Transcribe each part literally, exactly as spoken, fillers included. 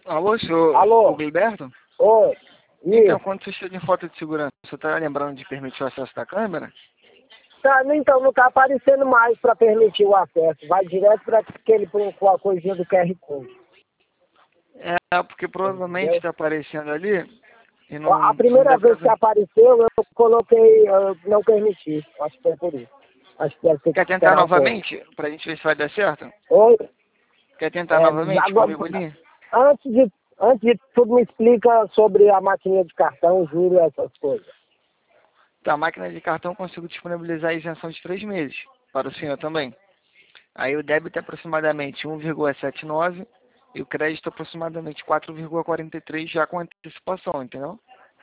Alô, senhor Alô? Hugo Gilberto? Oi. Então, Isso. quando você chega em foto de segurança, você está lembrando de permitir o acesso da câmera? Tá, então não tá aparecendo mais para permitir o acesso. Vai direto para aquele com a coisinha do Q R Code. É, porque provavelmente Entendeu? está aparecendo ali e A a não, você não primeira deve vez que estar... apareceu, eu coloquei, eu não permiti. Acho que foi por isso. Acho que deve ter Quer que tentar esperar um pouco. novamente? Pra gente ver se vai dar certo? Oi? Quer tentar É, novamente agora, comigo ali? antes de, antes de tudo, me explica sobre a maquininha de cartão, juro, essas coisas. Tá, a máquina de cartão eu consigo disponibilizar a isenção de três meses. Para o senhor também. Aí o débito é aproximadamente um vírgula setenta e nove e o crédito aproximadamente quatro vírgula quarenta e três já com antecipação, entendeu?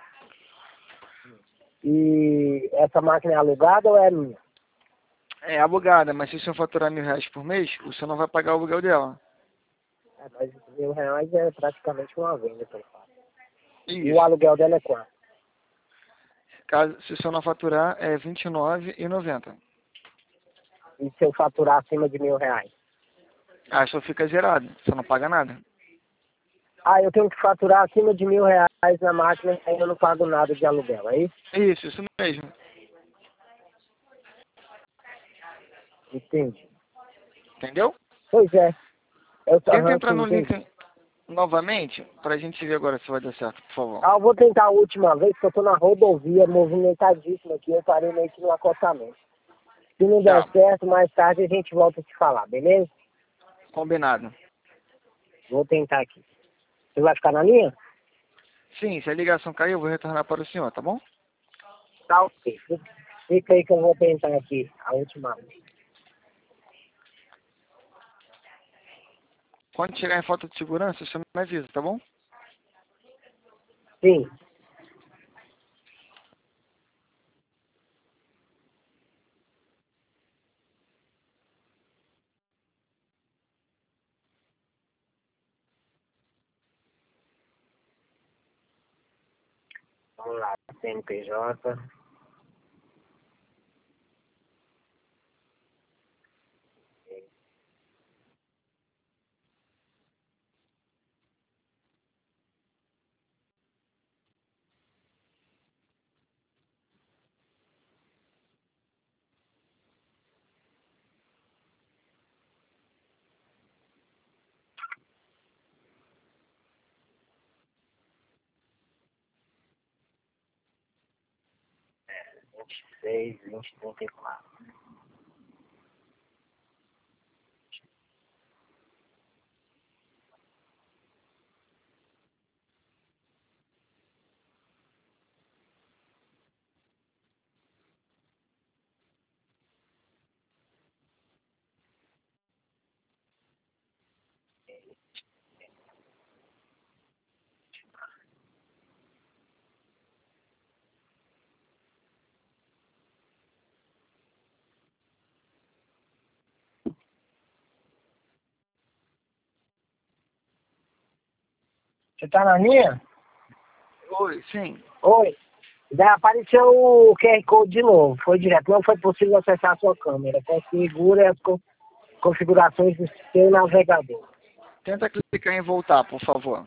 E essa máquina é alugada ou é minha? É alugada, mas se o senhor faturar mil reais por mês, o senhor não vai pagar o aluguel dela. É, mas mil reais é praticamente uma venda que eu faço. E o Isso. aluguel dela é quanto? Caso, se o senhor não faturar, é vinte e nove reais e noventa centavos. E se eu faturar acima de mil reais? Aí só fica zerado, você não paga nada. Ah, eu tenho que faturar acima de mil reais na máquina e eu não pago nada de aluguel, é isso? Isso, isso mesmo. Entendi. Entendeu? Pois é. Eu, Tenta aham, entrar sim, no link entendi. novamente, pra gente ver agora se vai dar certo, por favor. Ah, eu vou tentar a última vez, porque eu tô na rodovia, movimentadíssima aqui, eu parei meio que no acostamento. Se não der Tá, certo, mais tarde a gente volta a te falar, beleza? combinado. Vou tentar aqui. Você vai ficar na linha? Sim, se a ligação cair, eu vou retornar para o senhor, tá bom? Tá, ok. Fica aí que eu vou tentar aqui, a última vez. Quando chegar em falta de segurança, o senhor me avisa, tá bom? Sim. Vamos lá, C N P J. vinte e seis, vinte, trinta e quatro. Você tá na linha? Oi, sim. Oi. Daí apareceu o Q R Code de novo. Foi direto. Não foi possível acessar a sua câmera. Configure as co- configurações do seu navegador. Tenta clicar em voltar, por favor.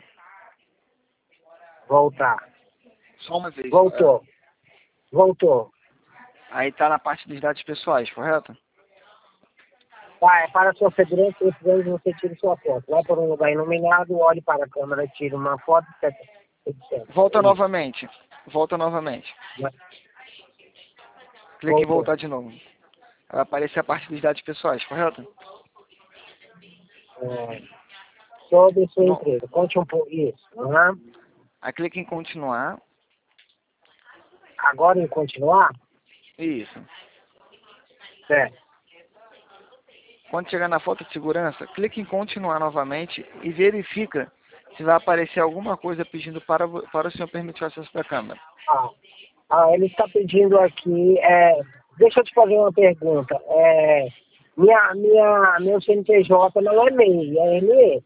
Voltar. Só uma vez. É. Voltou. Voltou. Aí tá na parte dos dados pessoais, correto? Tá, é para a sua segurança, precisamos que você tire sua foto. Vai para um lugar iluminado, olhe para a câmera, tire uma foto, etcétera. É Volta isso. novamente. Volta novamente. Vai- Clique em Voltou. voltar de novo. Vai aparecer a parte dos dados pessoais, correto? É, sobre sua No... empresa. Conte um pouco isso. Aham. Aí clique em continuar. Agora em continuar? Isso. Certo. Quando chegar na foto de segurança, clique em continuar novamente e verifica se vai aparecer alguma coisa pedindo para, vo- para o senhor permitir o acesso da câmera. Ah, ah, ele está pedindo aqui, é, deixa eu te fazer uma pergunta. É, minha, minha, meu C N P J não é M E I, é M E.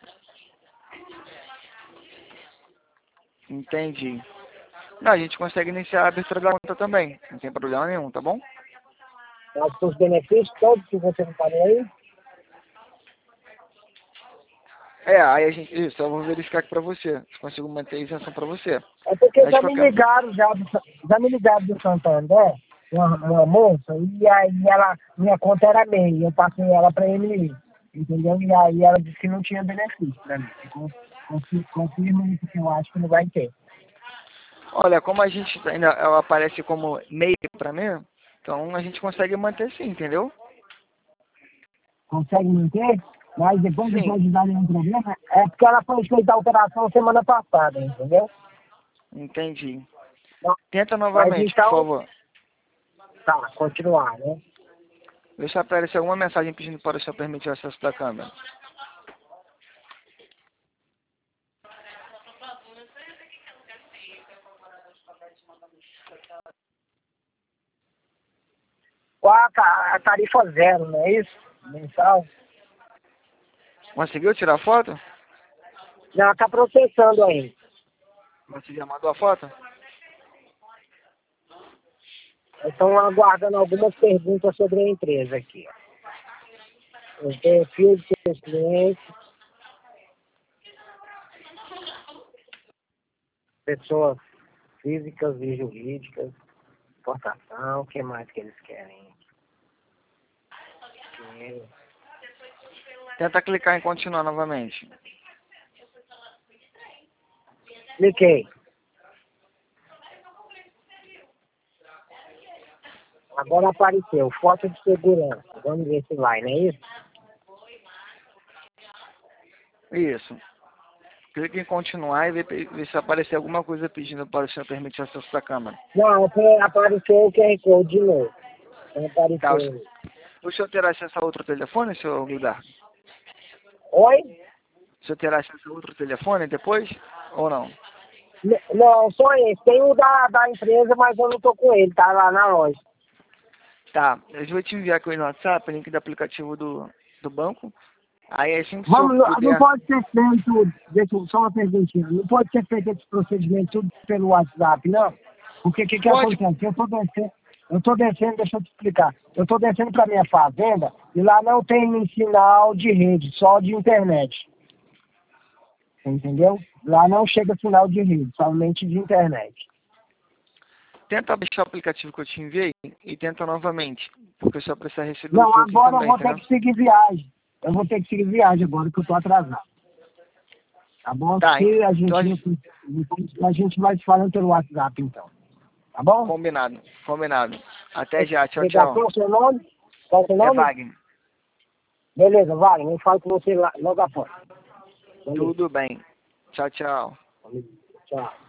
Entendi. Não, a gente consegue iniciar a abertura da conta também. Não tem problema nenhum, tá bom? Mas os benefícios todos que você me falou aí, É, aí a gente, isso, eu vou verificar aqui pra você, se consigo manter a isenção pra você. É porque Mas já de me qualquer... ligaram, já, do Sa- já me ligaram do Santander, uma, uma moça, e aí ela, minha conta era meia, eu passei ela pra ele, entendeu? E aí ela disse que não tinha benefício pra mim. Con- confi- Confirma isso que eu acho que não vai ter. Olha, como a gente ainda ela aparece como meio pra mim, então a gente consegue manter sim, entendeu? Consegue manter? Mas depois não Sim, pode dar nenhum problema. É porque ela foi feita a operação semana passada, entendeu? entendi. Mas Tenta mas novamente, por então, favor. tá, continuar, né? Deixa aparecer alguma mensagem pedindo para o senhor permitir o acesso da câmera. Qual a, ta- a tarifa zero, não é isso? Mensal? Conseguiu tirar a foto? Não, tá processando aí. Você já mandou a foto? Estão aguardando algumas perguntas sobre a empresa aqui. O perfil de seus clientes, pessoas físicas e jurídicas, exportação, o que mais que eles querem? Dinheiro. Tenta clicar em continuar novamente. Cliquei. Agora apareceu, foto de segurança. Vamos ver se vai, não é isso? Isso. Clique em continuar e vê, vê se aparecer alguma coisa pedindo para o senhor permitir o acesso da câmera. Não, até apareceu o Q R Code de novo. Não Tá, o, apareceu. o senhor terá acesso a outro telefone, senhor Guilherme? Oi? O senhor terá acesso a outro telefone depois? Ou não? N- Não, só esse. Tem o da, da empresa, mas eu não tô com ele, tá lá na loja. Tá, eu vou te enviar aqui no WhatsApp o link do aplicativo do, do banco. Aí assim que o senhor Vamos, não não puder... pode ser feito, deixa eu- só uma perguntinha, não pode ser feito esse procedimento tudo pelo WhatsApp, não? Porque o que, que Pode, acontece? Eu tô descendo, eu tô descendo, deixa eu te explicar. Eu tô descendo para minha fazenda e lá não tem sinal de rede, só de internet. Entendeu? Lá não chega sinal de rede, somente de internet. tenta baixar o aplicativo que eu te enviei e tenta novamente. Porque o senhor precisa receber o Não, token agora eu também, vou ter entendeu? que seguir viagem. Eu vou ter que seguir viagem agora que eu tô atrasado. Tá bom? Tá, Se a então a gente, gente... a gente vai se falando pelo WhatsApp então. Tá bom? Combinado, combinado. Até já, tchau, Obrigado. tchau. Qual é o seu nome? Qual é o seu É nome? Wagner. Beleza, Wagner. Eu falo com você lá- logo após. Valeu. Tudo bem. Tchau, tchau. Valeu. Tchau.